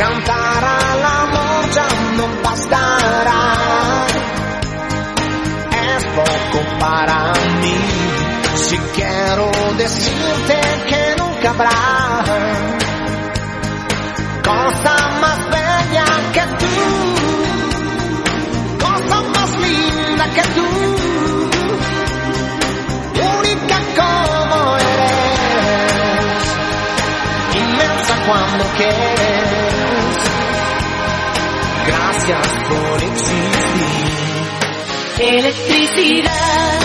Cantar al amor ya no bastará. Es poco para mí. Si quiero decirte que nunca habrá cosa más bella que tú, cosa más linda que tú, única como eres, inmensa cuando quieres. Gracias por existir. Electricidad.